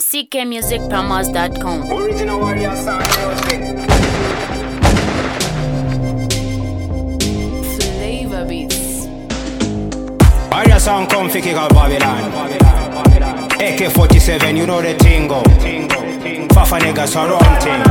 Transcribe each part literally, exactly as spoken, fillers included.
C K music promos dot com. Original warrior sound music. Flavor beats. Warrior sound come fi kick out Babylon. A K forty-seven, you know the thing go. Fafa niggas surrounding.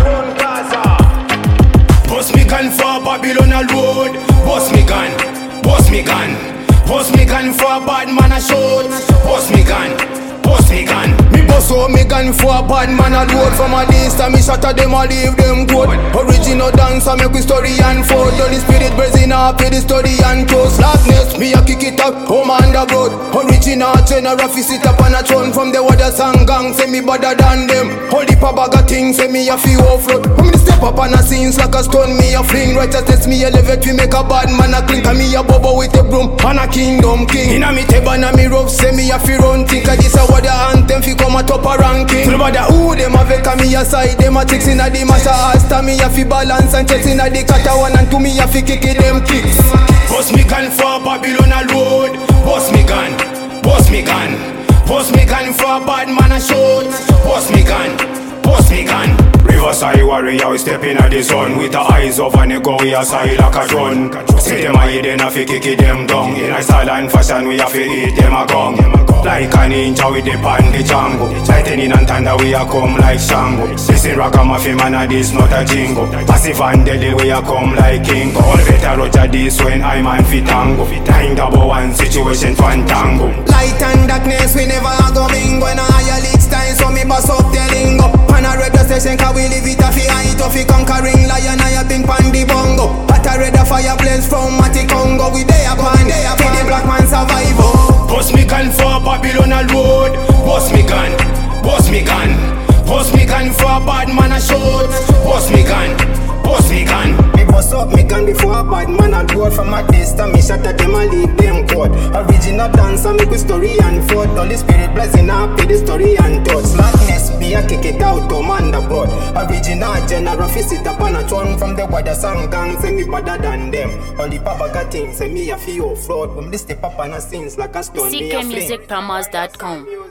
Boss me gun for Babylon a road. Boss me gun, boss me gun. Boss me gun for a bad man a shoot. Boss me gun, boss me gun. Me boss out me gun for a bad man a load. From a distance me shatter them a leave them good. Original dancer make we story unfold. Holy Spirit blazing up with the story and toast. Darkness me a kick it up, home and the road. Original general fi sit up on a throne. From the water sang gang say me better than them. Holy papa got things say me a fi offload. When me step up on a scenes like a stone me a fling. Righteousness me elevate we make a bad man a clink. And me a bubble with a broom and a kingdom king. Inna me table and me rough say me a fi run think. I this a what the anthem fi come a top a ranking. Tell about the who them a vex and me a side. Them a tricks inna the master asta. Me a fi balance and chest inna the cutter one. And to me a fi kick it them kicks. Boss me gun for Babylon a road. Boss me gun, boss me gun. Boss me gun for a bad man a shoot. Boss me gun, boss me gun. Riverside warrior, we step in the sun. With the eyes over the go, we a side like a drone. See them a hit, then a fi kick it them down. In a style and fashion, we a fi eat them a gong. Like a ninja with the pan the Django. Lightning and thunder, we a come like Shango. Listen ragamuffin man, a this not a jingo. Passive and deadly, we a come like Kingo. All better Roger this when I man fit tango. Nine double one situation fantango. Light and darkness, we never go bingo. When a higher leads time, so me bust up the lingo. Pan a red station, cause we live it a fi height of fi conquering lion. I a ping pan the bongo. Hot a red a fireplace from Mati Congo. We day upon, day upon the black man survival. Boss me gun for Babylon a road. Boss me gun, boss me gun. Boss me gun for a bad man a shoot. Boss me gun, boss me gun. Me bust up me gun before a bad man a road. From a distance me shatter them a leave them caught. Original dancer make we story unfold. Holy Spirit blessing up with the story and thoughts. Darkness me a kick it out to man the broad. Original general fi sit up on a throne. From the water song gang say me better than them. Holy papa got things say me a fi offload. When me step up on a scenes like a stone C me K a fling. music promos dot com.